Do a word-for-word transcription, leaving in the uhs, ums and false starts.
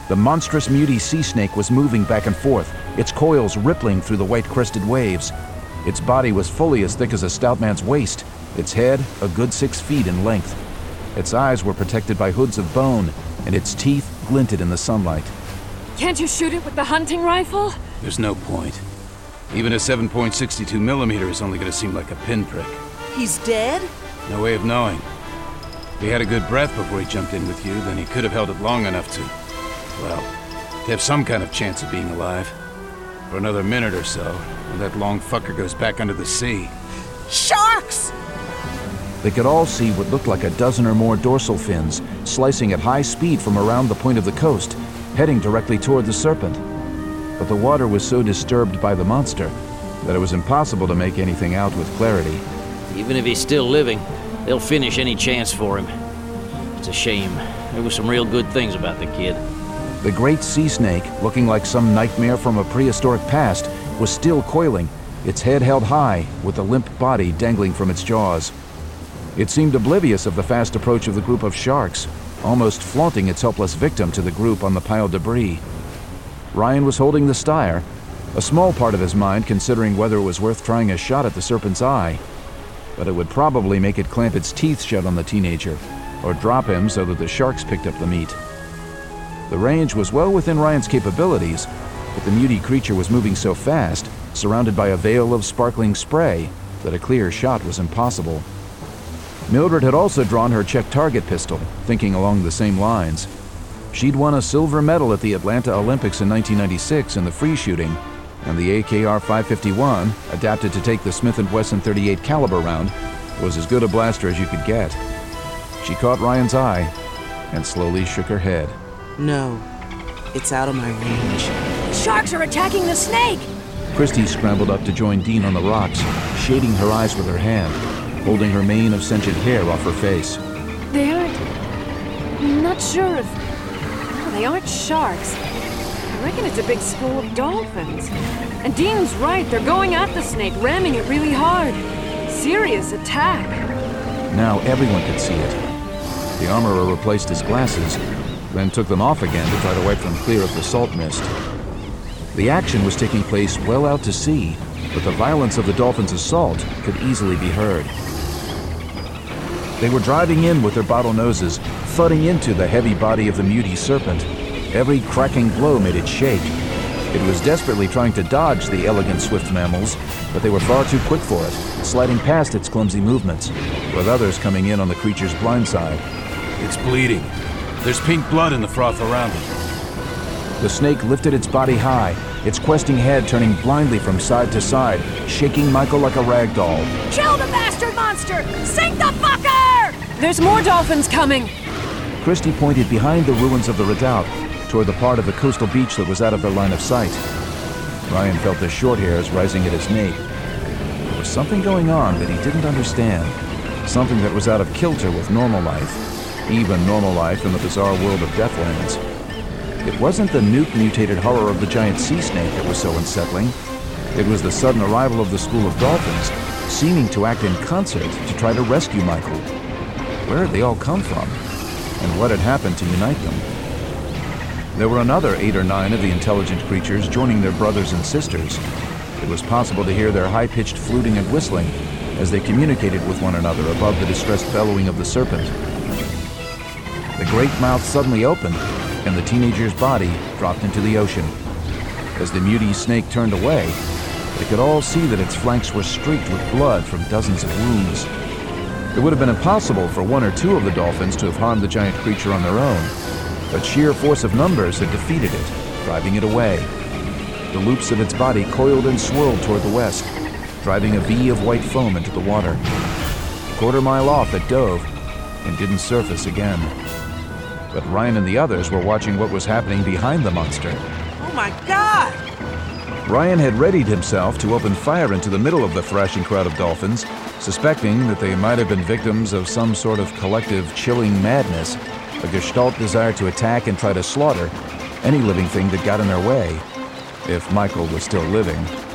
The monstrous muty sea snake was moving back and forth, its coils rippling through the white-crested waves. Its body was fully as thick as a stout man's waist, its head a good six feet in length. Its eyes were protected by hoods of bone, and its teeth glinted in the sunlight. Can't you shoot it with the hunting rifle? There's no point. Even a seven point six two millimeter is only gonna seem like a pinprick. He's dead? No way of knowing. If he had a good breath before he jumped in with you, then he could have held it long enough to, well, to have some kind of chance of being alive. For another minute or so, when that long fucker goes back under the sea. Sharks! They could all see what looked like a dozen or more dorsal fins, slicing at high speed from around the point of the coast, heading directly toward the serpent. But the water was so disturbed by the monster that it was impossible to make anything out with clarity. Even if he's still living, they'll finish any chance for him. It's a shame. There were some real good things about the kid. The great sea snake, looking like some nightmare from a prehistoric past, was still coiling, its head held high, with the limp body dangling from its jaws. It seemed oblivious of the fast approach of the group of sharks, almost flaunting its helpless victim to the group on the piled debris. Ryan was holding the styre, a small part of his mind considering whether it was worth trying a shot at the serpent's eye. But it would probably make it clamp its teeth shut on the teenager, or drop him so that the sharks picked up the meat. The range was well within Ryan's capabilities, but the muty creature was moving so fast, surrounded by a veil of sparkling spray, that a clear shot was impossible. Mildred had also drawn her check target pistol, thinking along the same lines. She'd won a silver medal at the Atlanta Olympics in nineteen ninety-six in the free shooting, and the A K R five fifty-one, adapted to take the Smith and Wesson thirty-eight caliber round, was as good a blaster as you could get. She caught Ryan's eye and slowly shook her head. No, it's out of my range. Sharks are attacking the snake! Christy scrambled up to join Dean on the rocks, shading her eyes with her hand, holding her mane of scented hair off her face. They aren't... I'm not sure if... No, they aren't sharks. I reckon it's a big school of dolphins. And Dean's right, they're going at the snake, ramming it really hard. Serious attack. Now everyone could see it. The armorer replaced his glasses, then took them off again to try to wipe them clear of the salt mist. The action was taking place well out to sea, but the violence of the dolphins' assault could easily be heard. They were driving in with their bottle noses, thudding into the heavy body of the muty serpent. Every cracking blow made it shake. It was desperately trying to dodge the elegant, swift mammals, but they were far too quick for it, sliding past its clumsy movements, with others coming in on the creature's blind side. It's bleeding. There's pink blood in the froth around it. The snake lifted its body high, its questing head turning blindly from side to side, shaking Michael like a rag doll. Kill the bastard monster! Sink the fucker! There's more dolphins coming! Christy pointed behind the ruins of the redoubt, toward the part of the coastal beach that was out of their line of sight. Ryan felt the short hairs rising at his nape. There was something going on that he didn't understand, something that was out of kilter with normal life, even normal life in the bizarre world of Deathlands. It wasn't the nuke-mutated horror of the giant sea snake that was so unsettling. It was the sudden arrival of the school of dolphins, seeming to act in concert to try to rescue Michael. Where had they all come from? And what had happened to unite them? There were another eight or nine of the intelligent creatures joining their brothers and sisters. It was possible to hear their high-pitched fluting and whistling as they communicated with one another above the distressed bellowing of the serpent. The great mouth suddenly opened, and the teenager's body dropped into the ocean. As the muty snake turned away, they could all see that its flanks were streaked with blood from dozens of wounds. It would have been impossible for one or two of the dolphins to have harmed the giant creature on their own, but sheer force of numbers had defeated it, driving it away. The loops of its body coiled and swirled toward the west, driving a V of white foam into the water. A quarter mile off it dove, and didn't surface again. But Ryan and the others were watching what was happening behind the monster. Oh my God! Ryan had readied himself to open fire into the middle of the thrashing crowd of dolphins, suspecting that they might have been victims of some sort of collective chilling madness, a gestalt desire to attack and try to slaughter any living thing that got in their way, if Michael was still living.